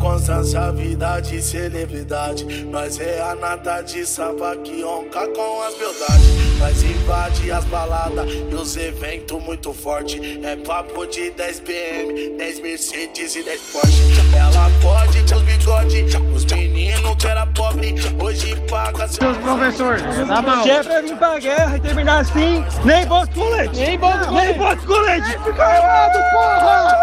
constância, vida de celebridade. Nós é a nata de samba que ronca com as beldades. Nós invade as baladas e os eventos muito forte. É papo de 10 BM, 10 Mercedes e 10 Porsche. Ela pode com os bigode, os meninos que era pobre, hoje paga seus professores. Tá bom. Chefe vai vir pra guerra e terminar assim, nem bota colete. Nem bota colete. Fica calado, porra!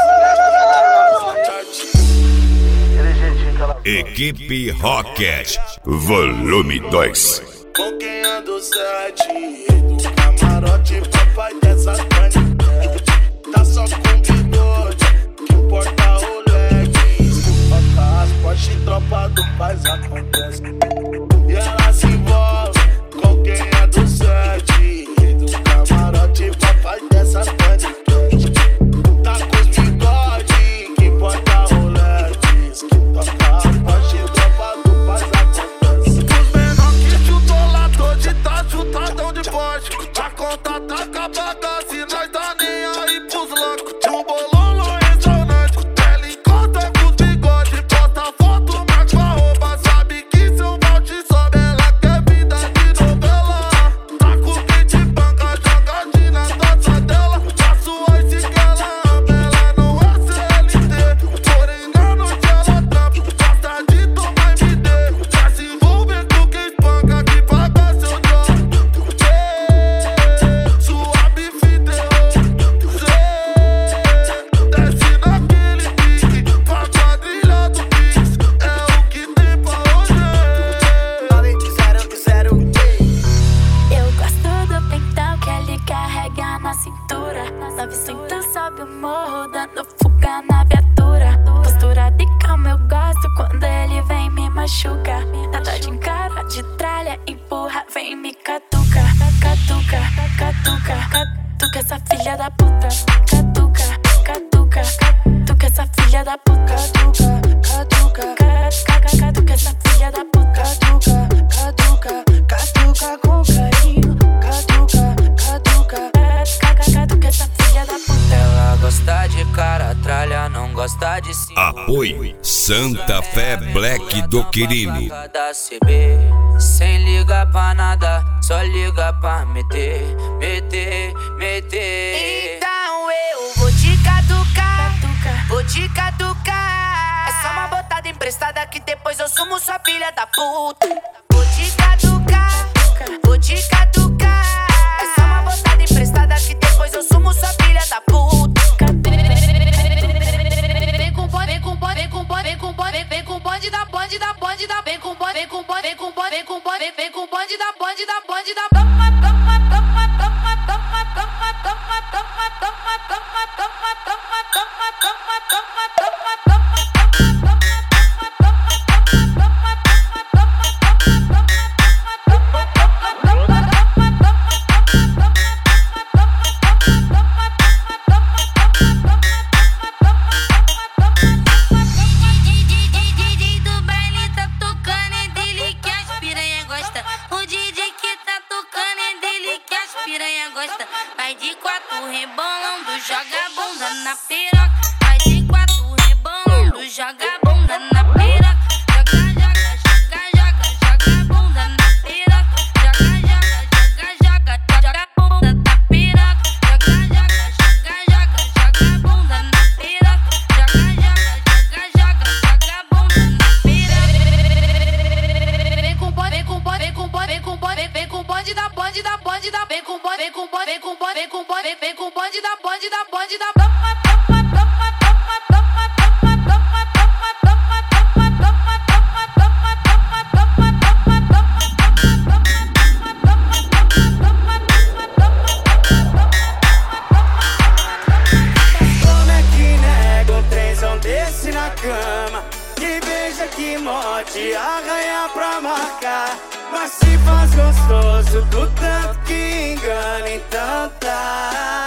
Equipe Rocket, volume 2. Com quem ando 7, do camarote, papai dessa pane. Tá só com bigode, que importa o LED. Toca as Porsche, tropa do paz acontece. E ela se envolve com quem é do 7, do camarote, papai dessa pane. Tá com os bigode, que importa o LED. Que toca as Porsche, tropa do paz acontece. Os menor que chutou lá, tô de tá chutadão de Porsche. A conta tá acabada, se nós tá nem aí pros loucos. O bolão no restaurante, ela encontra com os bigode. Posta foto, marca arroba, sabe que seu malte sobe. Ela quer vida de novela, tá com kit banca, jogadinha na taça dela. Faço ice que ela ama, ela não é CLT. Porém na noite ela trampa, gosta de tomar MD. Já se envolver com quem espanca, que paga seu job. Suave fideu, desce naquele pique, pra quadrilha do Pix, é o que tem pra hoje. 920. Eu gosto do pentão que ele carrega na cintura. 900 sobe o morro, dando fuga na viatura. Postura de calma eu gosto quando ele vem me machuca. Nada de cara de tralha, empurra, vem me catuca. Catuca, catuca, catuca essa filha da puta. Catuca, catuca, catuca essa filha da puta. Catuca, Catuca essa filha da puta. catuca, catuca com carinho. Catuca, Catuca essa filha da puta. Ela gosta de cara tralha, não gosta de sim. Apoio Santa Fé Black do Quirino. Da CB, sem ligar pra nada, só liga pra meter. Então eu vou te catucar, vou te catucar. É só uma botada emprestada que depois eu sumo sua filha da puta. Vou te catucar, vou te catucar. É só uma botada emprestada que depois eu sumo sua filha da puta. Vem com bonde, vem com bonde, vem com bonde, vem com bonde, vem com bonde da bonde da bonde da, vem com bonde, vem com bonde, vem com bonde, vem com bonde, vem com bonde da bonde da bonde da. Vai de quatro rebolando, joga a bunda na piroca. Vai de quatro rebolando, joga a bunda na piroca. Joga a bunda na piroca. Joga a bunda na piroca. Joga a bunda na piroca. Joga a bunda na piroca. Vem com bonde, vem com bonde, vem com bonde, vem com bonde, vem com bonde da bonde da bonde da, vem com bonde, vem com bonde, vem com bonde, vem com bonde, vem com bonde da bonde da bonde da. Como é que nega um trenzão desse na cama? Que beija, que morde, arranha pra marcar. Mas se faz gostoso do tanto que engana, então tá.